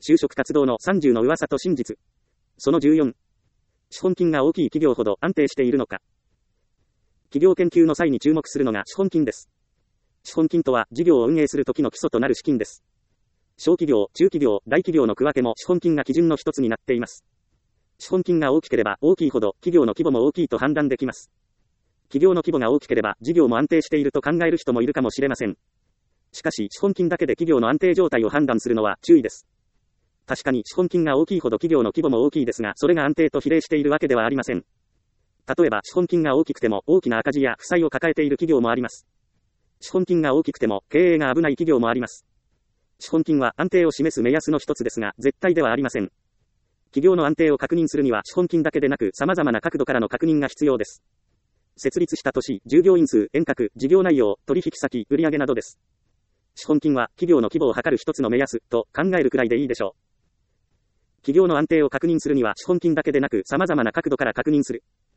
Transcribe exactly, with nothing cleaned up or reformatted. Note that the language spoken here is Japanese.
就職活動のさんじゅうの噂と真実。そのじゅうよん。資本金が大きい企業ほど安定しているのか。企業研究の際に注目するのが資本金です。資本金とは事業を運営する時の基礎となる資金です。小企業、中企業、大企業の区分けも資本金が基準の一つになっています。資本金が大きければ大きいほど企業の規模も大きいと判断できます。企業の規模が大きければ事業も安定していると考える人もいるかもしれません。しかし資本金だけで企業の安定状態を判断するのは注意です。確かに資本金が大きいほど企業の規模も大きいですが、それが安定と比例しているわけではありません。例えば資本金が大きくても大きな赤字や負債を抱えている企業もあります。資本金が大きくても経営が危ない企業もあります。資本金は安定を示す目安の一つですが、絶対ではありません。企業の安定を確認するには資本金だけでなく様々な角度からの確認が必要です。設立した年、従業員数、遠隔、事業内容、取引先、売上などです。資本金は企業の規模を測る一つの目安と考えるくらいでいいでしょう。企業の安定を確認するには資本金だけでなく様々な角度から確認する。